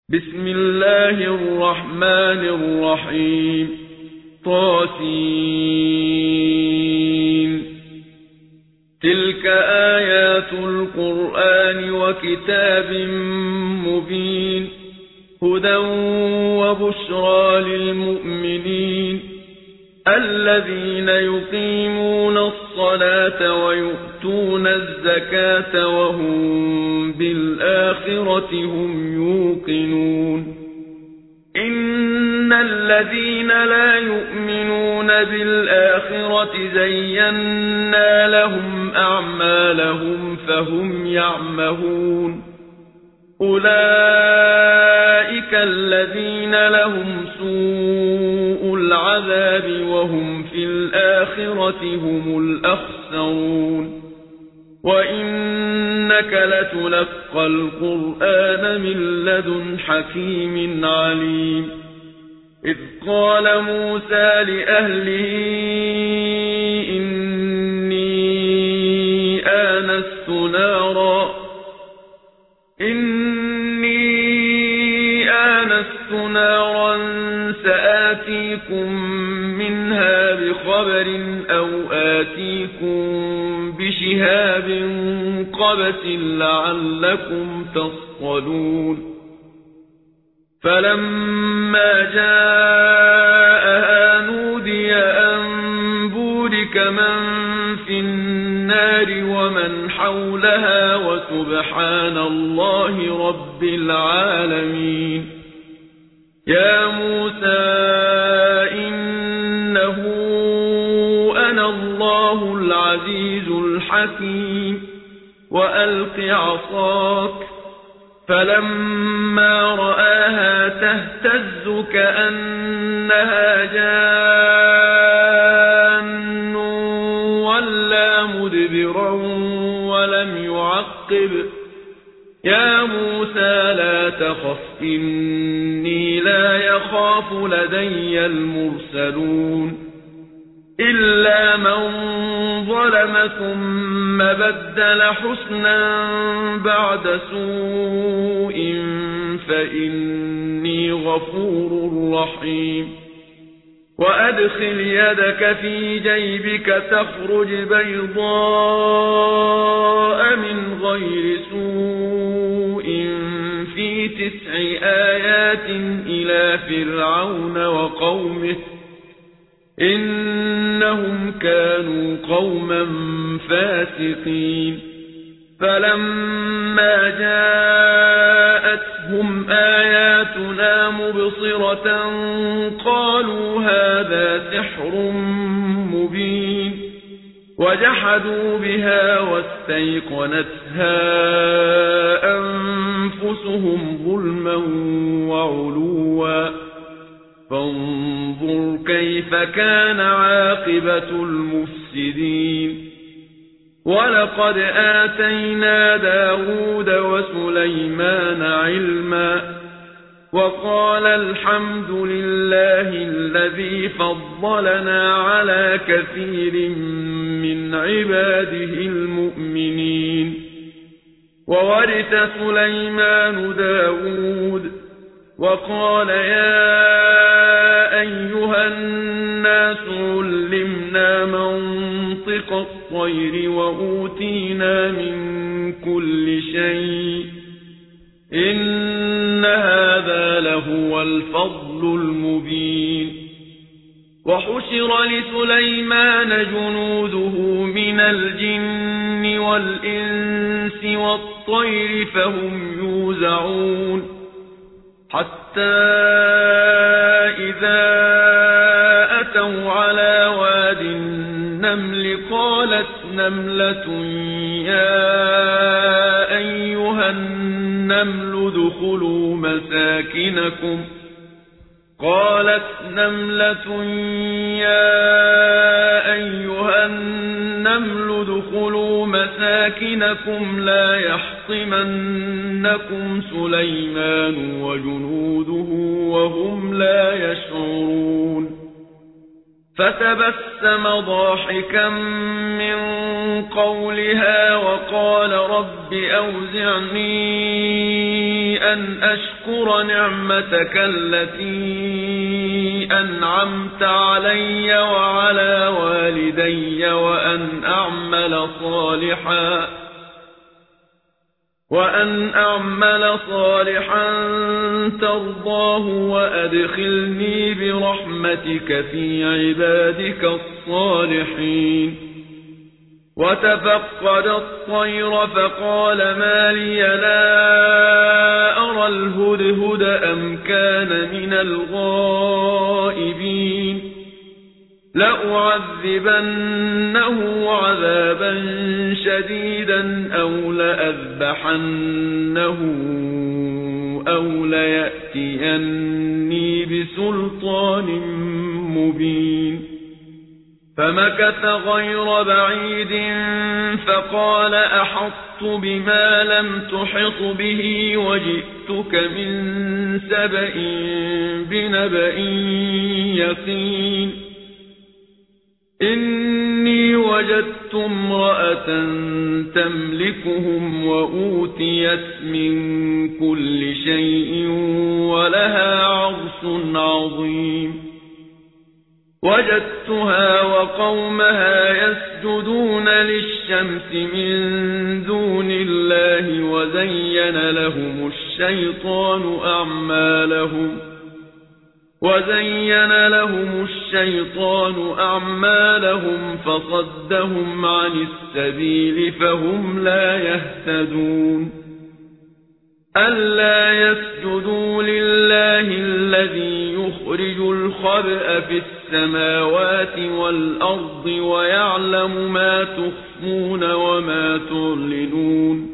بسم الله الرحمن الرحيم طاسين تلك آيات القرآن وكتاب مبين هدى وبشرى للمؤمنين الذين يقيمون الصلاة ويؤتون الزكاة وهم بالآخرة هم يوقنون إن الذين لا يؤمنون بالآخرة زينا لهم أعمالهم فهم يعمهون أولئك الذين لهم سوء العذاب وهم في الآخرة هم الأخسرون وإنك لتلقى القرآن من لدن حكيم عليم إذ قال موسى لأهله إني آنست نارا سآتيكم منها بخبر أو آتيكم بشهاب قبس لعلكم تصطلون فلما جاءها نودي أن بورك من في النار ومن حولها وسبحان الله رب العالمين يا موسى إنه أنا الله العزيز الحكيم وألق عصاك فلما رآها تهتز كأنها جان ولا مدبرا ولم يعقب يا موسى لا تخف إني لا يخاف لدي المرسلون إلا من ظلم ثم بدل حسنا بعد سوء فإني غفور رحيم وأدخل يدك في جيبك تخرج بيضاء من غير سوء في 9 آيات إلى فرعون وقومه إنهم كانوا قوما فاسقين فلما جاءتهم آياتنا مبصرة قالوا هذا سحر مبين وجحدوا بها واستيقنتها أنفسهم ظلما وعلوا فانظر كيف كان عاقبة المفسدين ولقد آتينا داود وسليمان علما وقال الحمد لله الذي فضلنا على كثير من عباده المؤمنين وورث سليمان داود وقال يا أيها الناس علمنا منطق الطير وأوتينا من كل شيء إن هذا لهو الفضل المبين وحشر لسليمان جنوده من الجن والإنس والطير فهم يوزعون حتى إذا أتوا على واد النمل قالت نملة يا أيها النمل ادخلوا مساكنكم لا يحطمنكم سليمان وجنوده وهم لا يشعرون فتبسم ضاحكا من قولها وقال رب أوزعني أن أشكر نعمتك التي أنعمت علي وعلى والدي وأن أعمل صالحا ترضاه وأدخلني برحمتك في عبادك الصالحين. وتفقد الطير فقال ما لي لا أرى الهدهد أم كان من الغائبين لأعذبنه عذابا شديدا أو لأذبحنه أو ليأتيني بسلطان مبين. فمكث غير بعيد فقال أحطت بما لم تحط به وجئتك من سبأ بنبأ يقين. إني وجدت امرأة تملكهم وأوتيت من كل شيء ولها عرش عظيم. وجدتها وقومها يسجدون للشمس من دون الله وزين لهم الشيطان أعمالهم فصدهم عن السبيل فهم لا يهتدون. ألا يسجدوا لله الذي يخرج الخبأ في السماوات والأرض ويعلم ما تخفون وما تعلنون.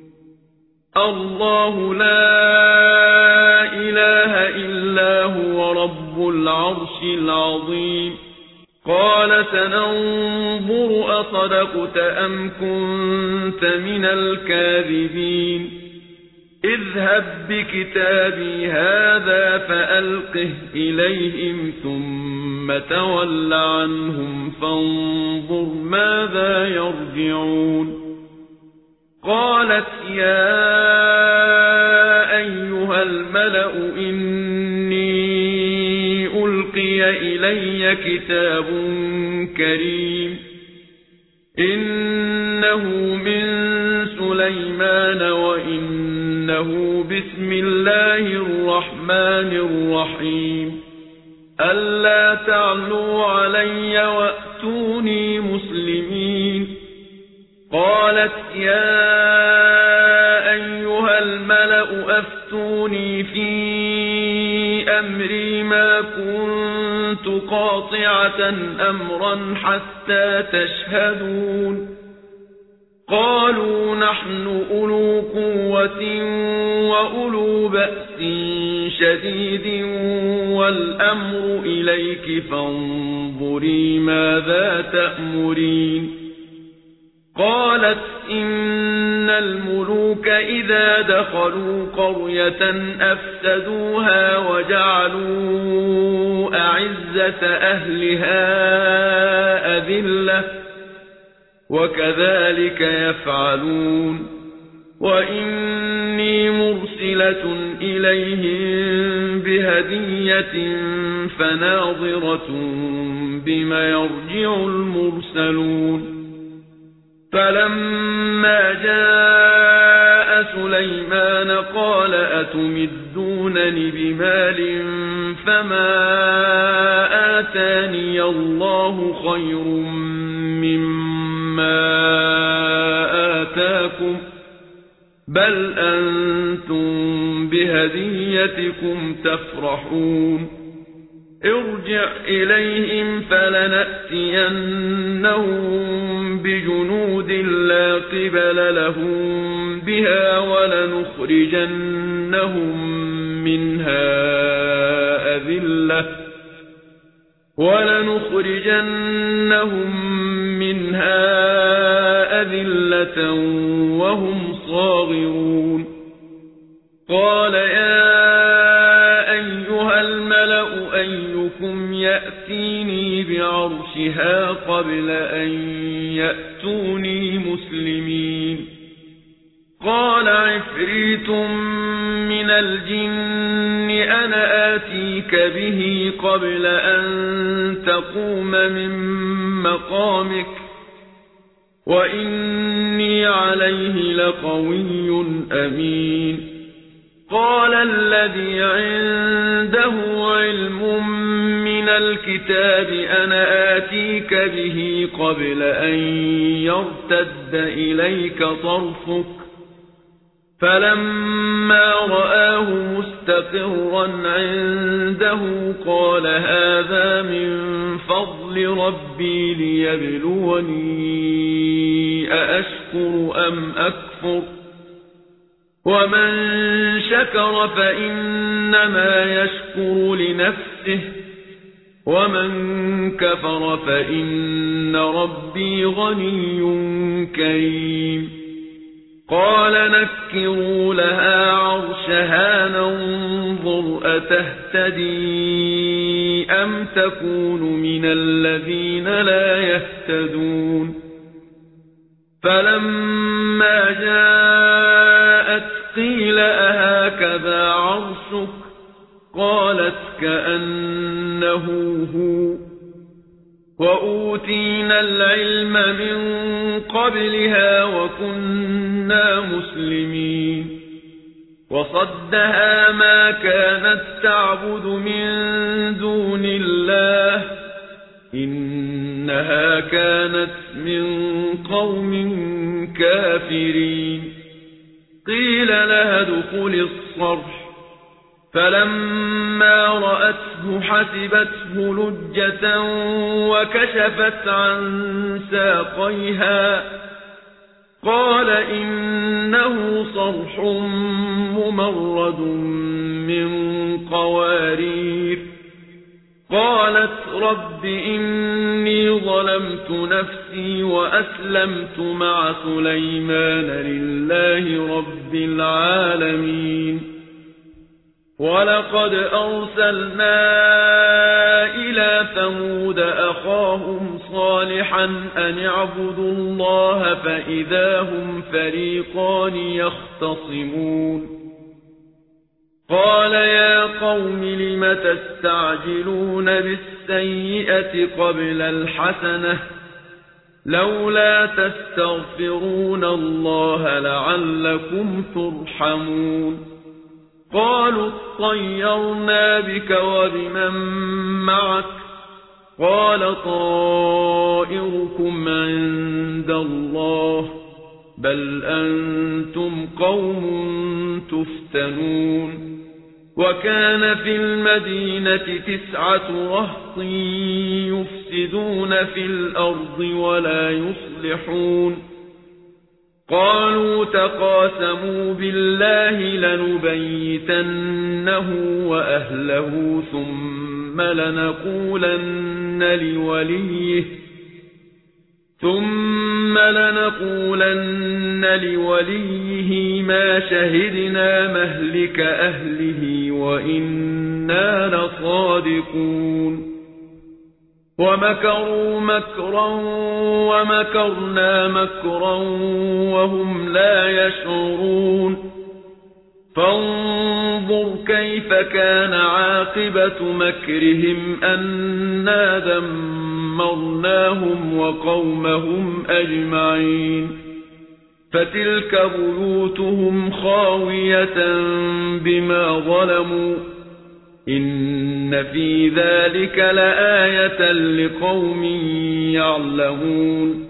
الله لا إله إلا هو رب العرش العظيم. قال سننظر أصدقت أم كنت من الكاذبين. اذهب بكتابي هذا فألقه إليهم ثم تول عنهم فانظر ماذا يرجعون. قالت يا أيها الملأ إني ألقي إلي كتاب كريم إنه من سليمان وإنه بسم الله الرحمن الرحيم. ألا تعلوا علي وأتوني مسلمين. قالت يا أيها الملأ أفتوني في أمري ما كنت قاطعة أمرا حتى تشهدون. قالوا نحن أولو قوة وأولو بأس شديد والأمر إليك فانظري ماذا تأمرين. قالت إن الملوك إذا دخلوا قرية أفسدوها وجعلوا أعزة أهلها أذلة وكذلك يفعلون. وإني مرسلة إليهم بهدية فناظرة بما يرجع المرسلون. فلما جاء سليمان قال أتمدونني بمال فما آتاني الله خير مما آتاكم بل أنتم بهديتكم تفرحون. ارجع إليهم فلنأتينهم بجنود لا قبل لهم بها ولنخرجنهم منها أذلة وهم صاغرون. قال يا أيها الملأ أيكم يأتيني بعرشها قبل أن يأتوني مسلمين. قال عفريت من الجن أنا آتيك به قبل أن تقوم من مقامك وإني عليه لقوي أمين قال الذي عنده علم من الكتاب أنا آتيك به قبل أن يرتد إليك طرفك فلما رآه مستقرا عنده قال هذا من فضل ربي ليبلوني أأشكر أم أكفر ومن شكر فإنما يشكر لنفسه ومن كفر فإن ربي غني كريم قال نكروا لها عرشها ننظر أتهتدي أم تكون من الذين لا يهتدون فلما جاءت قيل أهكذا عرشك قالت كأنه هو وأوتينا العلم من قبلها وكنا مسلمين وصدها ما كانت تعبد من دون الله إنها كانت من قوم كافرين قيل لها ادخل الصرح فلما رأته حسبته لجة وكشفت عن ساقيها قال إنه صرح ممرد من قوارير قالت رب إني ظلمت نفسي وأسلمت مع سليمان لله رب العالمين ولقد أرسلنا إلى ثمود أخاهم صالحا أن اعبدوا الله فإذا هم فريقان يختصمون قال يا قوم لم تستعجلون بالسيئة قبل الحسنة لولا تستغفرون الله لعلكم ترحمون قالوا اطيرنا بك وبمن معك قال طائركم عند الله بل أنتم قوم تفتنون وكان في المدينة 9 رهط يفسدون في الأرض ولا يصلحون قالوا تقاسموا بالله لنبيتنه وأهله ثم لنقولن لوليه ما شهدنا مهلك أهله وإنا لصادقون ومكروا مكرا ومكرنا مكرا وهم لا يشعرون فانظر كيف كان عاقبة مكرهم أنا دمرناهم وقومهم أجمعين فتلك بيوتهم خاوية بما ظلموا إن في ذلك لآية لقوم يعلمون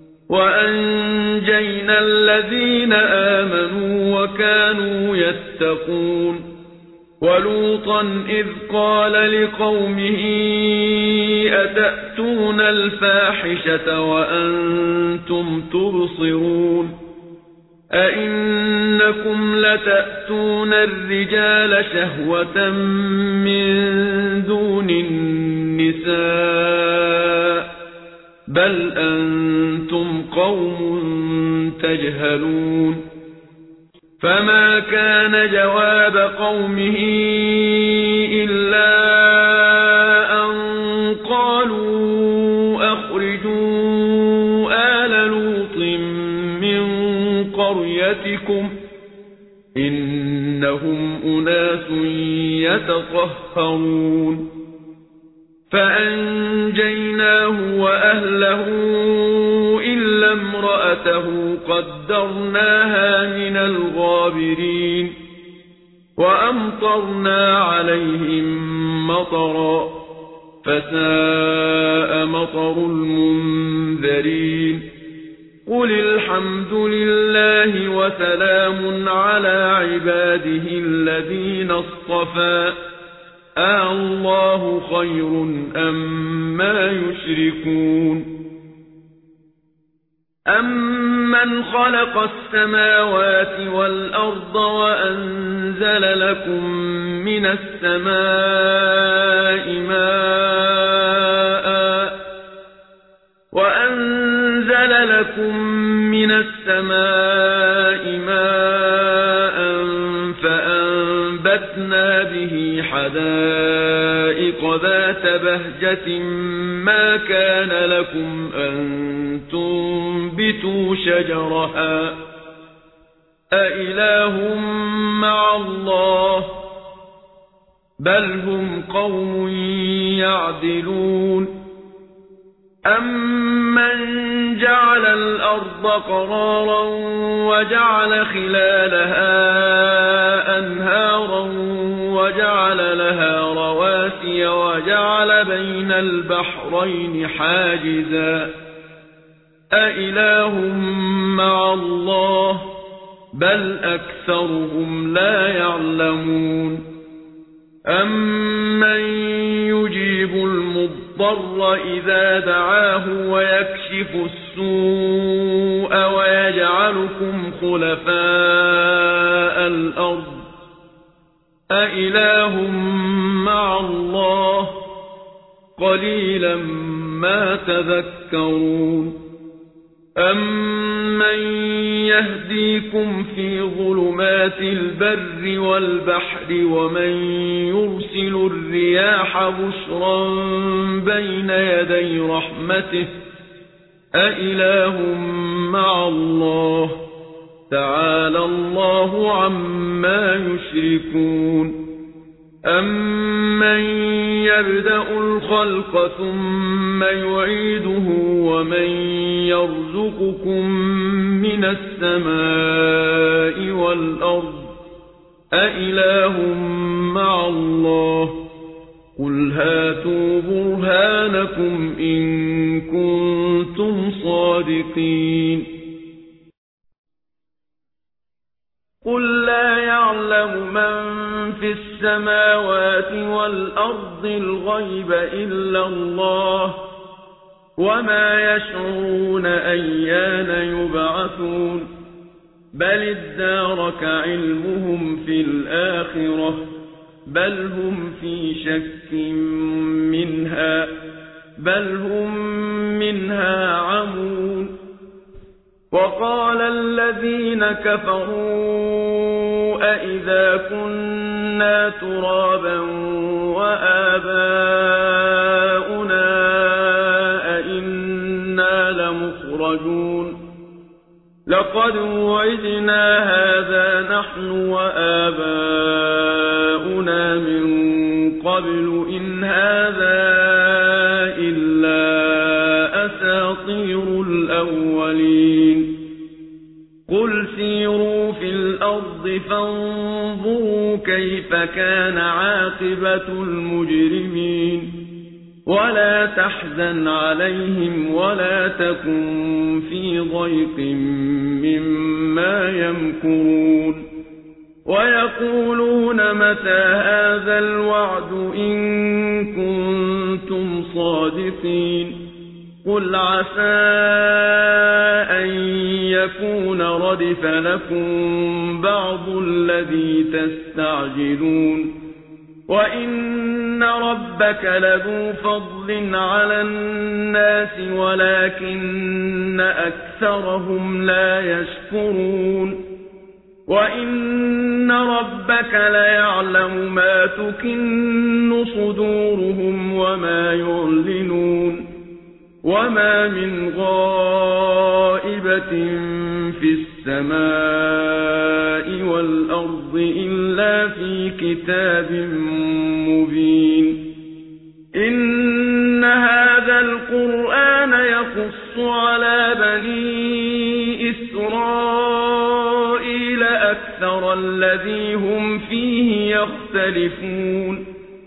وأنجينا الذين آمنوا وكانوا يتقون ولوطا إذ قال لقومه أتأتون الفاحشة وأنتم تبصرون أئنكم لتأتون الرجال شهوة من دون النساء بل أنتم قوم تجهلون فما كان جواب قومه إلا أن قالوا أخرجوا آل لوط من قريتكم إنهم أناس يتطهرون فأنجيناه وأهله إلا امرأته قدرناها من الغابرين وأمطرنا عليهم مطرا فساء مطر المنذرين قل الحمد لله وسلام على عباده الذين اصطفى الله خير أما يشركون أمن خلق السماوات والأرض وأنزل لكم من السماء ماء فأنبتنا به حدائق ذات بهجة ما كان لكم أن تنبتوا شجرها أإله مع الله بل هم قوم يعدلون أمن جعل الأرض قرارا وجعل خلالها أنهارا وجعل لها رواسي وجعل بين البحرين حاجزا أإله مع الله بل أكثرهم لا يعلمون أمن يجيب المضطر إذا دعاه ويكشف السوء ويجعلكم خلفاء الأرض أإله مع الله قليلا ما تذكرون أمن يهديكم في ظلمات البر والبحر ومن يرسل الرياح بشرا بين يدي رحمته أإله مع الله تعالى الله عما يشركون أمن يبدأ الخلق ثم يعيده ومن يرزقكم من السماء والأرض أإله مع الله قل هاتوا برهانكم إن كنتم صادقين قل لا يعلم من في السماوات والأرض الغيب إلا الله وما يشعرون أيان يبعثون بل ادارك علمهم في الآخرة بل هم في شك منها بل هم منها عمون وقال الذين كفروا أئذا كنا ترابا وآباؤنا أئنا لمخرجون لقد وعدنا هذا نحن وآباؤنا من قبل إن هذا إلا أساطير الأولين قل سيروا في الأرض فانظروا كيف كان عاقبة المجرمين ولا تحزن عليهم ولا تكن في ضيق مما يمكرون ويقولون متى هذا الوعد إن كنتم صادقين قل عسى أن يكون ردف لكم بعض الذي تستعجلون وإن ربك لذو فضل على الناس ولكن أكثرهم لا يشكرون وإن ربك ليعلم ما تكن صدورهم وما يعلنون وما من غائبة في السماء والأرض الأرض إلا في كتاب مبين إن هذا القرآن يقص على بني إسرائيل أكثر الذي هم فيه يختلفون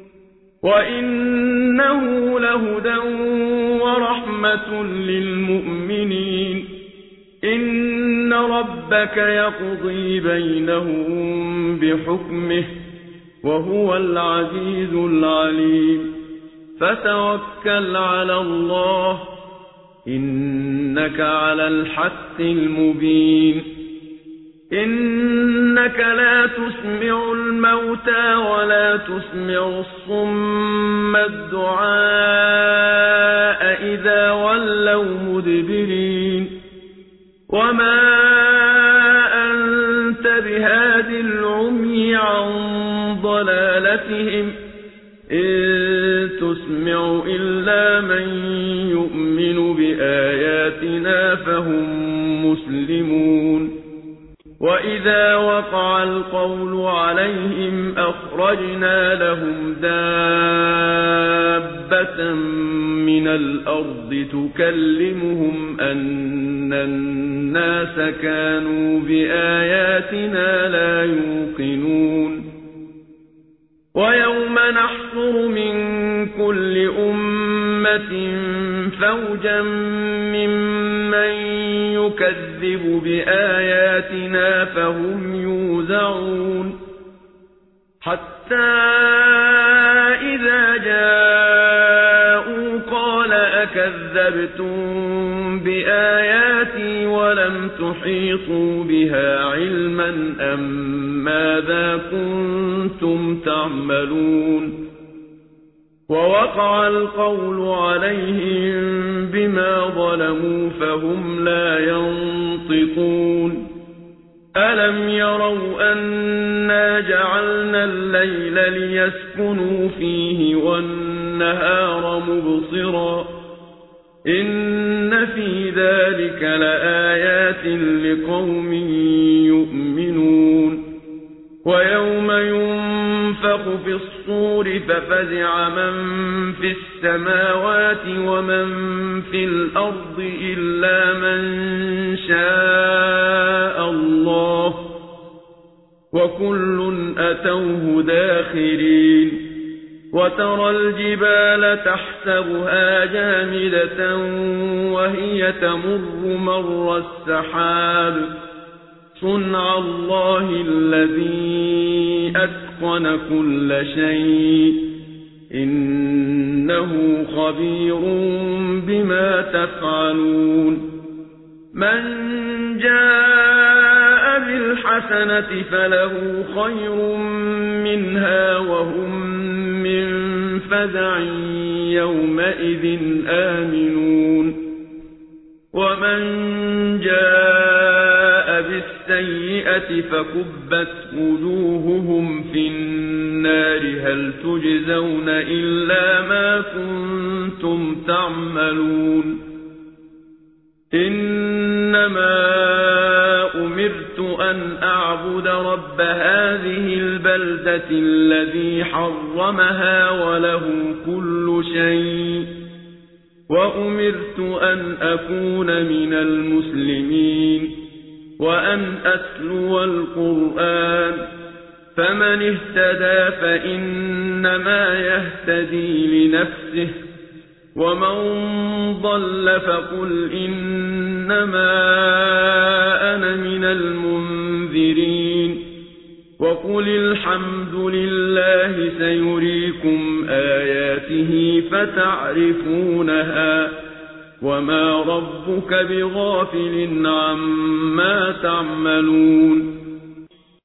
وإنه لهدى ورحمة للمؤمنين إن ربك يقضي بينهم بحكمه وهو العزيز العليم فتوكل على الله إنك على الحق المبين إنك لا تسمع الموتى ولا تسمع الصم الدعاء إذا ولوا مدبرين وما أنت بهاد العمي عن ضلالتهم إن تسمع إلا من يؤمن بآياتنا فهم مسلمون وإذا وقع القول عليهم أخرجنا لهم دابة من الأرض تكلمهم أن الناس كانوا بآياتنا لا يوقنون ويوم نحشر من كل أمة فوجا ممن يكذب بآياتنا فهم يوزعون حتى إذا جاءوا قال أكذبتم بآياتي ولم تحيطوا بها علما أم ماذا كنتم تعملون ووقع القول عليهم بما ظلموا فهم لا ينطقون ألم يروا أنا جعلنا الليل ليسكنوا فيه والنهار مبصرا إن في ذلك لآيات لقوم يؤمنون ويوم ينفخ في الصور ففزع من في السماوات ومن في الأرض إلا من شاء الله وكل أتوه داخرين وترى الجبال تحسبها جامدة وهي تمر مر السحاب صنع الله الذي أتقن كل شيء إنه خبير بما تفعلون من جاء بالحسنة فله خير منها وهم من فزع يومئذ آمنون ومن جاء بالسيئة فكبت وجوههم في النار هل تجزون إلا ما كنتم تعملون إنما أمرت أن أعبد رب هذه البلدة الذي حرمها وله كل شيء وأمرت أن أكون من المسلمين وأن أتلو القرآن فمن اهتدى فإنما يهتدي لنفسه ومن ضل فقل إنما أنا من المنذرين وقل الحمد لله سيريكم آياته فتعرفونها وما ربك بغافل عما تعملون